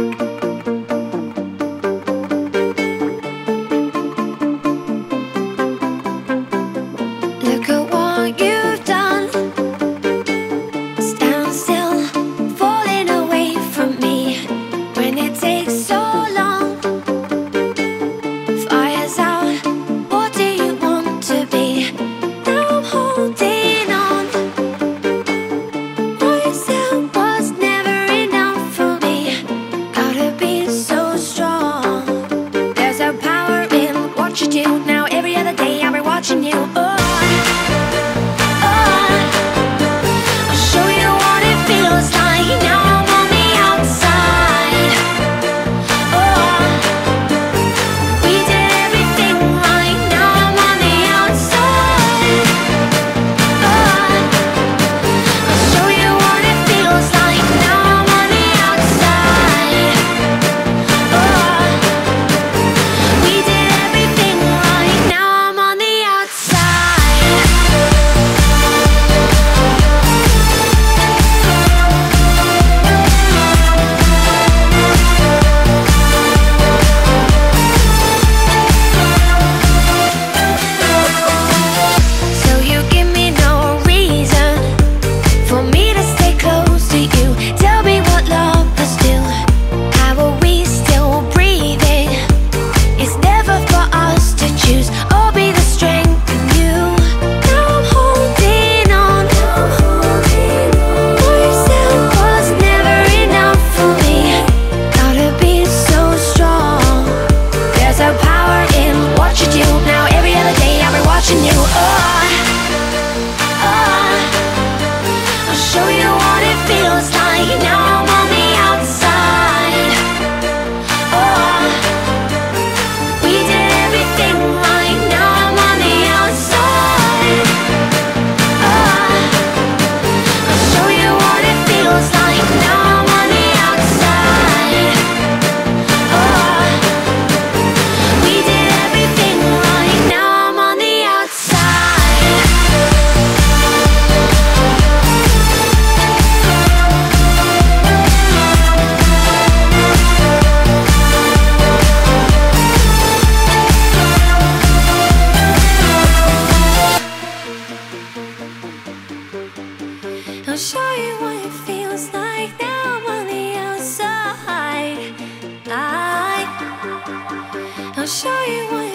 Look at what you've done. Stand still, falling away from me. When it takes so long, fire's out. What do you want to be? Now I'm holding on. What you said was never enough for me. Gotta be so strong. There's a power in what you do. Now every other day I'll be watching you. I'll show you what it feels like now I'm on the outside. I'll show you what